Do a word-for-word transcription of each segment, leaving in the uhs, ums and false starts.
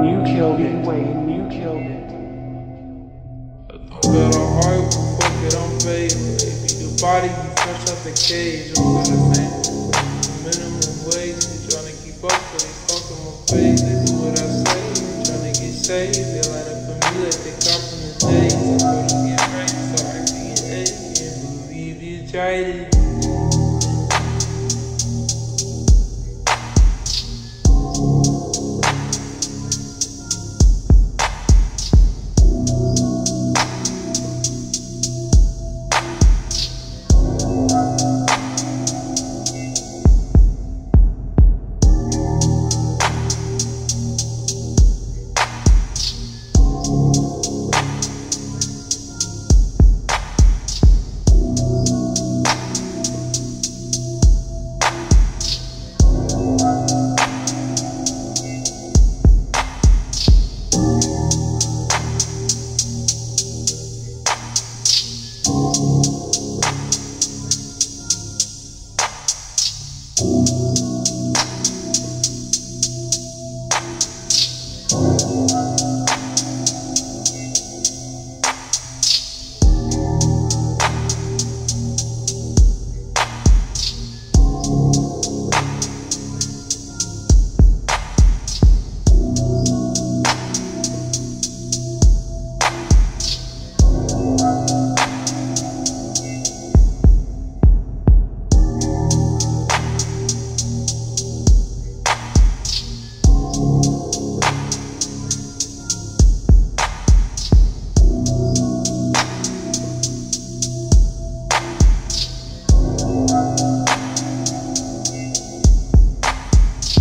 you killed it. Wayne, you killed it. I got a heart, fuck it, I'm paid. Baby, the body, you fresh out the cage. I'm gonna make minimum wage. They tryna keep up, but they fucking my face. They do what I say, they tryna get saved. They line up for me like they cop from the days. I'm gonna get right, so I can get A. Can't believe you tried it.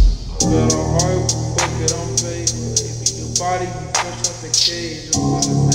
Got a heart, fuck it, I'm paid. Baby, your body, you fresh out the cage. I'm gonna